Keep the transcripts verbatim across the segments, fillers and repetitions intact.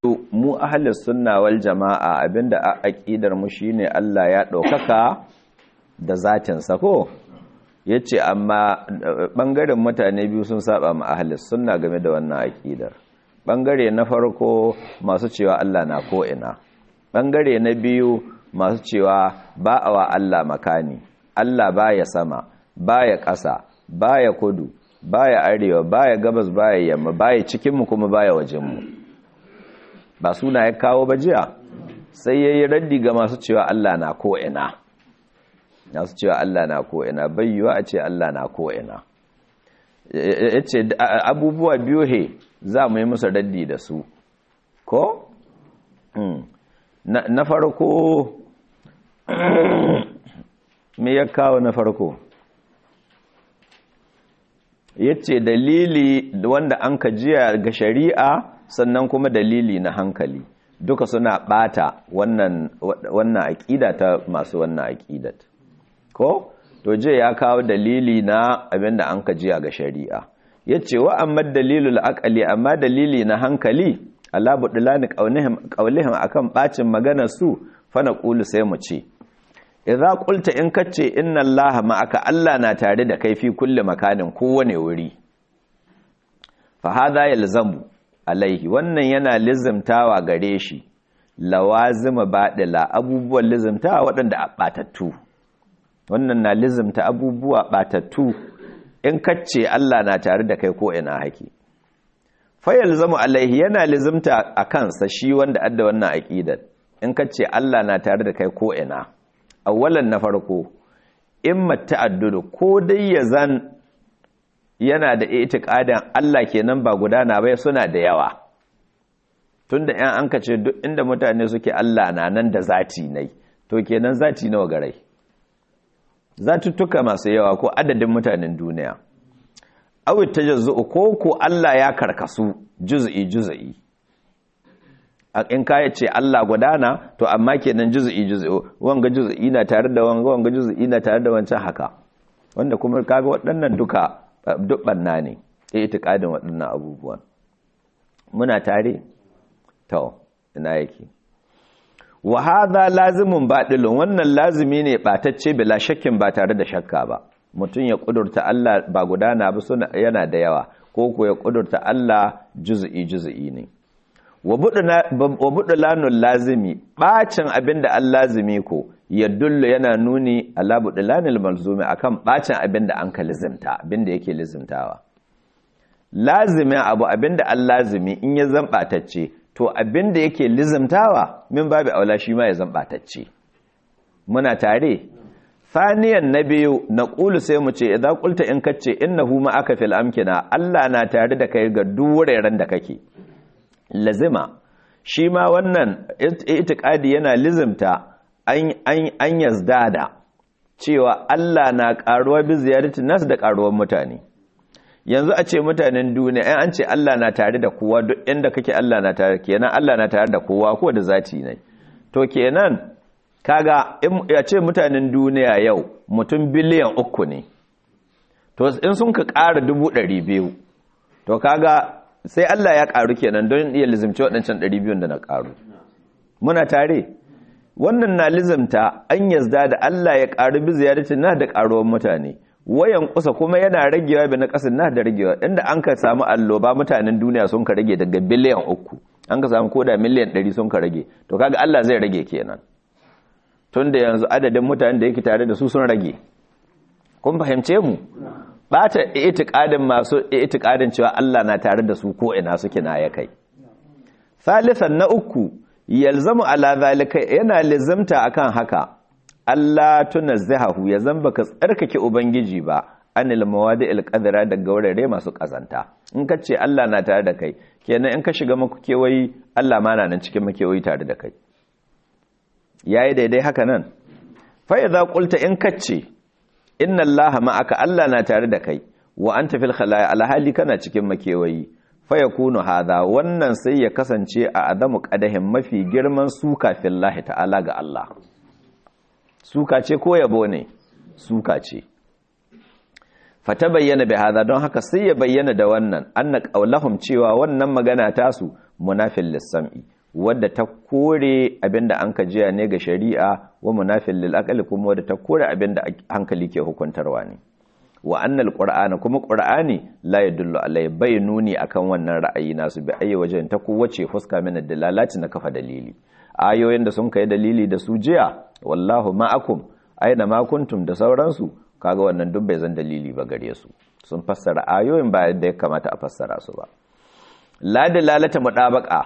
mu ahlus sunna wal jama'a abinda a aqidar mu shine Allah ya daukaka da zatin sa ko yace amma bangaren mutane biyu sun saba ma ahlus sunna game da wannan aqidar. Bangare na farko masu cewa Allah na ko ina, bangare na biyu masu cewa ba awa Allah makani, Allah baya sama, baya ƙasa, baya kudu, baya arewa, baya gabas, baya yamma, baya cikin mu kuma baya wajen mu. Ba suna ya kawo ba jiya, sai yayi raddi ga masu cewa Allah na ko ina. Masu cewa Allah na ko ina, bai yiwa a ce Allah na ko ina. Yace abubuwa biyu he za mu yi musu raddi da su. Ko? Na farko me ya kawo na farko? Yace dalili wanda an ka jiya ga shari'a sannan kuma dalili na hankali duka suna bata wannan wannan aqida ta masu wannan aqidat ko to je ya kawo dalili na abinda an ka jiya ga shari'a yace wa amma dalilul aqli amma dalili na hankali ala budlani qaulihim qaulihim akan bacin maganar su fa naqulu sai mu ce idza qulta in kace inna allaha ma'aka Allah na tare da kai fi kulli makanin kowane wuri fa hadha yalzamu alaihi wannan yana lizimtawa gare shi lawazima badila abubuwan lizimtawa waɗanda a batattu wannan na lizimta abubuwa batattu in kace Allah na tare da kai ko ina haki fa yalzamu alaihi yana lizimta akan sa shi wanda adda wannan aqidar in kace Allah na tare da kai ko ina awwalan na farko imma ta'addudu ko dai ya zan yana da itiqadin Allah kenan ba gudana bai suna da yawa tunda ɗan an kace duk inda mutane suke Allah na nan da zati nai to kenan zati nawa garai zatuttuka masu yawa ko adadin mutanen duniya aw tajazzu ko ko Allah ya karkasu juz'i juz'i in ka ce Allah gudana to amma kenan juz'i juz'i wanga juz'i na tare da wanga wanga juz'i na tare da wancan haka wanda kuma kaga waɗannan duka duk banna ne itiqadin waɗannan abubuwan muna tare to ina yake wa hadha lazimun badilun wannan lazimi ne batacce bila shakkin ba tare da shakka ba mutun ya kudurta Allah ba gudana ba suna yana da yawa ko ko ya kudurta Allah juz'i juz'i ne wa budulanul lazimi bacin abinda an lazimi ko ya dullu yana nuni ala budulanil malzumi akan bacin abinda an ka lizimta abinda yake lizimtawa lazimin abu abinda an lazimi in ya zambatacce to abinda yake lizimtawa min babu aula shi ma ya zambatacce muna tare faniyan na biyu na qulu sai mu ce idan qulta in kace innahu ma aka fil amkina Allah na tare da kai ga duk wuraren da kake lazima shi ma wannan itiqadi yana lizimta an an an yazdada cewa Allah na karuwa bi ziyarati nas da karuwar mutane yanzu a ce mutanen duniya ai an ce Allah na tare da kowa duk inda kake Allah na tare kenan Allah na tare da kowa ko da zati ne to kenan kaga ya ce mutanen duniya yau mutum biliyan uku ne to in sun ka ƙara dubu ɗari biyu to kaga sai Allah ya ƙaru kenan don iya lizimci waɗancan ɗari biyun da na ƙaru muna tare wannan na lizimta an yazda da Allah ya ƙaru bi ziyaratin na da ƙaruwar mutane wayan kusa kuma yana ragewa bi na ƙasar na da ragewa inda an ka samu alloba mutanen duniya sun ka rage daga biliyan uku an ka samu koda miliyan ɗari sun ka rage to kaga Allah zai rage kenan tun da yanzu adadin mutanen da yake tare da su sun rage kun fahimce mu bata itiqadin masu itiqadin cewa Allah na tare da su ko ina suke na ya kai salisan na uku yalzamu ala zalika yana lizamta akan haka Allah tunazzahu ya zamba ka tsarkake ubangiji ba anil mawadi'il qadra daga wurare masu kazanta in ka ce Allah na tare da kai kenan in ka shiga maku kewayi Allah ma na nan cikin makewayi tare da kai yayi daidai haka nan fa idza qulta in kace inna allaha ma'aka Allah na tare da kai wa anta fil khalaya alhali kana cikin makewayi fa yakunu hadha wannan sai ya kasance a adamu qadahin mafi girman suka fillahi ta'ala ga Allah suka ce ko yabo ne suka ce fa tabayyana bi hadha don haka sai ya bayyana da wannan anna qaulahum cewa wannan magana tasu munafil lis-sam'i wadda ta kore abinda an ka jiya ne ga shari'a wa munafil lil aqli kuma wadda ta kore abinda hankali ke hukuntarwa ne wa annal qur'ana kuma qur'ani la yadullu alai bai nuni akan wannan ra'ayi nasu bi ayi wajen ta kowace fuska min dalalati na kafa dalili ayoyin da sun kai dalili da su jiya wallahu ma'akum aina ma kuntum da sauransu kaga wannan duk bai zan dalili ba gare su sun fassara ayoyin ba yadda ya kamata a fassara su ba la dalalata mudabaqa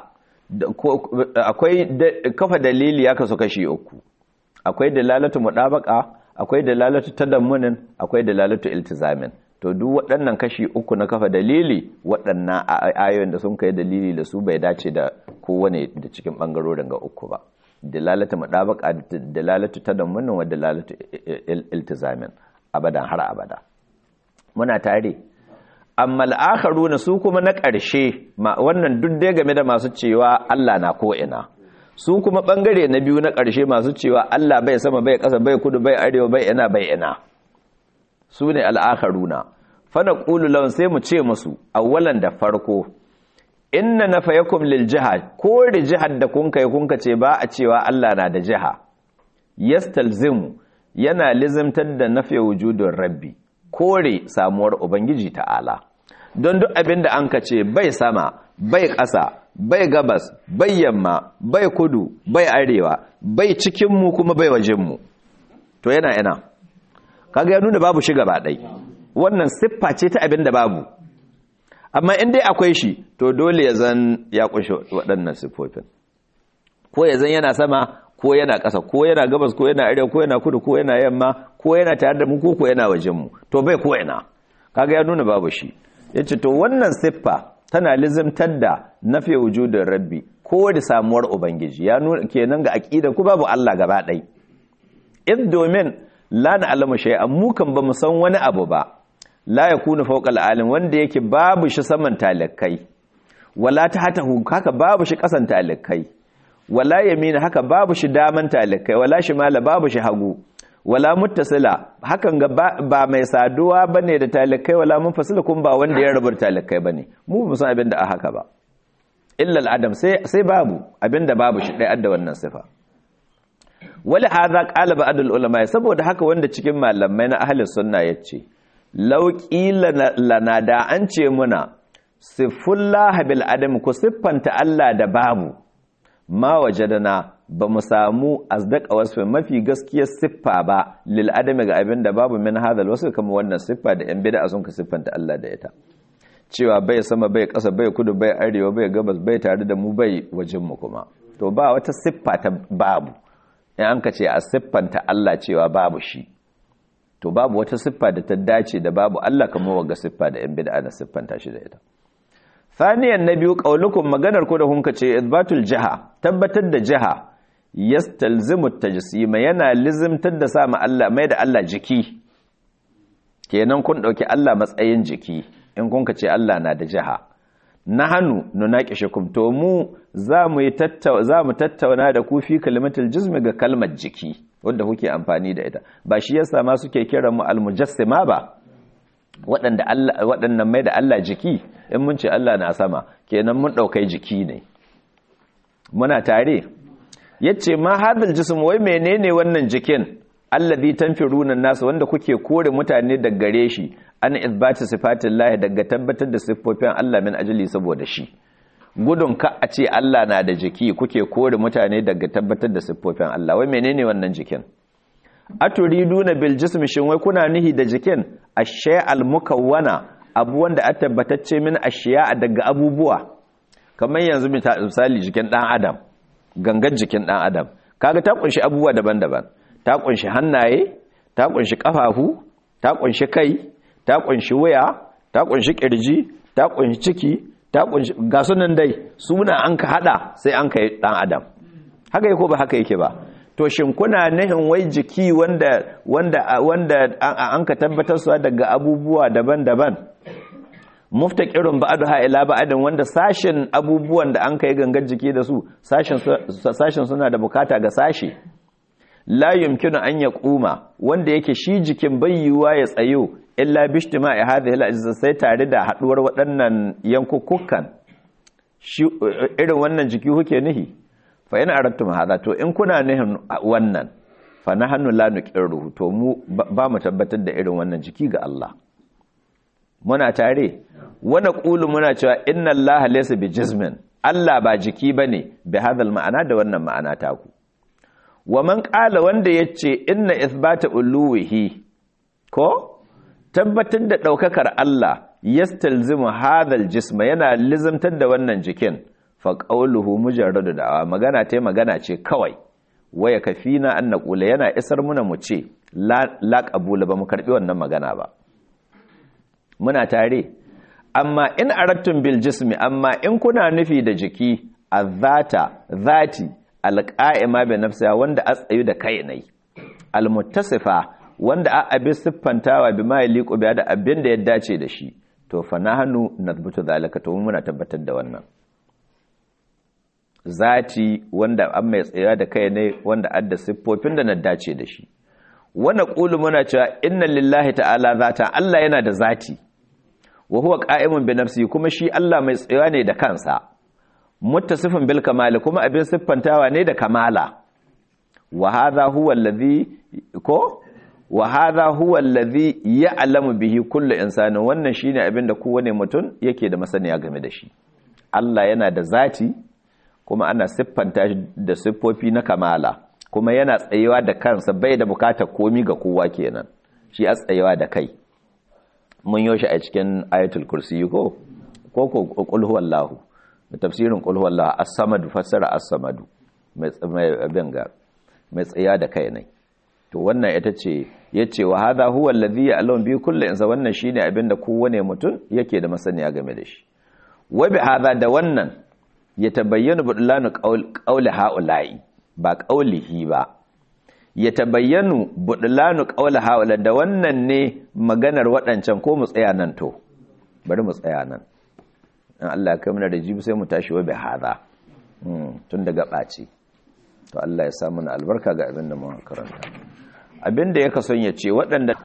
akwai kafa dalili ya kasu kashi uku akwai dalalatu mudabaqa akwai dalalatu tadammunin akwai dalalatu iltizamin to duk waɗannan kashi uku na kafa dalili waɗannan ayoyin da sun kai dalili da su bai dace da kowane da cikin bangarorin ga uku ba dalalatu mudabaqa dalalatu tadammunin wa dalalatu iltizamin abadan har abada muna tare amma al'akharuna su kuma na ƙarshe wannan duk dai game da masu cewa Allah na ko ina su kuma bangare na biyu na ƙarshe masu cewa Allah bai sama bai ƙasa bai kudu bai arewa bai ina bai ina su ne al'akharuna fa naqulu lahum sai mu ce musu awwalan da farko inna nafayakum lil jihad ko da jihad da kun kai kun ce ba a cewa Allah na da jiha yastalzimu yana lizimtar da nafi wujudun rabbi kore samuwar ubangiji ta'ala don duk abin da an kace bai sama bai ƙasa bai gabas bai yamma bai kudu bai arewa bai cikinmu kuma bai wajenmu to yana ina kaga ya nuna babu shi gaba ɗai wannan siffa ce ta abin da babu amma in dai akwai shi to dole ya zan ya kunshi waɗannan siffofin ko ya zan yana sama ko yana ƙasa ko yana gabas ko yana arewa ko yana kudu ko yana yamma ko yana tare da mu ko ko yana wajen mu to bai ko ina kaga ya nuna babu shi yace to wannan siffa tana lizimtar da nafi wujudin rabbi ko da samuwar ubangiji ya nuna kenan ga aqida ku babu Allah gaba ɗai id domin la na'lamu shay'an mu kan ba mu san wani abu ba la yakunu fawqa alim wanda yake babu shi saman talakai wala tahtahu haka babu shi kasan talakai wala yamina haka babu shi daman talikai wala shimala babu shi hagu wala muttasila hakan ga ba mai saduwa bane da talikai wala munfasila kun ba wanda ya rabu talikai bane mu ba san abin da a haka ba illa al-adam sai sai babu abinda babu shi dai adda wannan sifa wala hadha qala ba'dul ulama saboda haka wanda cikin malamai na ahli sunna yace law qila lana da an ce muna sifullah bil adam ku siffanta Allah da babu ma wajadana ba mu samu azdaka wasfin mafi gaskiyar siffa ba lil adami ga abin da babu min hadal wasu kamar wannan siffa da yan bid'a sun ka siffanta Allah da ita cewa bai sama bai ƙasa bai kudu bai arewa bai gabas bai tare da mu bai wajen mu kuma to ba wata siffa ta babu in an ka ce a siffanta Allah cewa babu shi to babu wata siffa da ta dace da babu Allah kamar wagga siffa da yan bid'a na siffanta shi da ita Saniyan na biyu ƙaunukun maganar ku da hunka ce izbatul jiha tabbatar da jiha yastalzimu tajsima yana lizimtar da sa Allah mai da Allah jiki kenan kun dauki Allah matsayin jiki in kun ce Allah na da jiha nahanu nunaqishukum to mu zamu yi tattauna zamu tattauna da ku fi kalimatul jismi ga kalmar jiki wanda kuke amfani da ita ba shi yasa ma suke kiran mu almujassima ba waɗanda Allah waɗannan mai da Allah jiki in mun ce Allah na sama kenan mun ɗaukai jiki ne muna tare yace ma hadal jism wai menene wannan jikin alladhi tanfiruna nasu wanda kuke kore mutane daga gare shi an isbati sifatillahi daga tabbatar da siffofin Allah min ajali saboda shi gudun ka a ce Allah na da jiki kuke kore mutane daga tabbatar da siffofin Allah wai menene wannan jikin aturiduna bil jismi shin wai kuna nihi da jikin ashay al mukawwana abu wanda a tabbatacce min ashiya daga abubuwa kamar yanzu misali jikin dan adam gangan jikin dan adam kaga ta kunshi abubuwa daban-daban ta kunshi hannaye ta kunshi kafafu ta kunshi kai ta kunshi waya ta kunshi kirji ta kunshi ciki ta kunshi ga sunan dai suna an ka hada sai an kai dan adam haka yake ko ba haka yake ba to shin kuna nihin wai jiki wanda wanda wanda an ka tabbatar su daga abubuwa daban-daban muftaqirun ba'daha ila ba'din wanda sashin abubuwan da an kai gangan jiki da su sashin sashin suna da bukata ga sashi la yumkinu an yaquma wanda yake shi jikin bayyuwa ya tsayo illa bishtima'i hadhihi al-ajza sai tare da haduwar waɗannan yankukukan shi irin wannan jiki kuke nihi fa in aradtum hadha to in kuna nihin wannan fa nahnu la nuqirruhu to mu ba mu tabbatar da irin wannan jiki ga Allah muna tare wa naqulu muna cewa inna Allah laysa bijismin Allah ba jiki bane bi hadal ma'ana da wannan ma'ana taku wa man qala wanda yace inna ithbata uluwihi ko tabbatar da daukakar Allah yastalzimu hadal jisma yana lizamtar da wannan jikin fa qawluhu mujarradu da'awa magana tai magana ce kawai waya kafina an naqula yana isar muna mu ce la la qabula ba mu karbi wannan magana ba muna tare amma in aradtum bil jismi amma in kuna nufi da jiki azata zati alqa'ima bi nafsiha wanda a tsayu da kai nai almuttasifa wanda a abin siffantawa bi ma yaliqu bi da abin da ya dace da shi to fa nahnu nadbutu zalika to muna tabbatar da wannan zati wanda an mai tsaya da kai ne wanda adda siffofin da na dace da shi wa naqulu muna cewa inna lillahi ta'ala zata Allah yana da zati wa huwa qa'imun bi nafsihi kuma shi Allah mai tsaya ne da kansa muttasifin bil kamali kuma abin siffantawa ne da kamala wa hadha huwa alladhi ko wa hadha huwa alladhi ya'lamu bihi kullu insani wannan shine abin da kowane mutum yake da masaniya game da shi Allah yana da zati kuma ana siffanta da siffofi na kamala kuma yana tsayewa da kansa bai da bukatar komi ga kowa kenan shi a tsayewa da kai mun yoshi a cikin ayatul kursi ko ko ko qul huwallahu da tafsirin qul huwallahu as-samad fassara as-samad mai abin ga mai tsaya da kai ne to wannan ita ce yace wa hadha huwa alladhi ya'lamu bi kulli insa wannan shine abin da kowane mutum yake da masaniya game da shi wa bi hadha da wannan ya tabayyana budlanu qawli haula'i ba qawlihi ba ya tabayyanu budlanu qawli haula da wannan ne maganar wadancan ko mu tsaya nan to bari mu tsaya nan in Allah ya kai mana da jibi sai mu tashi wa bi hada tun daga baci to Allah ya sa mana albarka ga abin da mu karanta abin da yake son ya ce waɗanda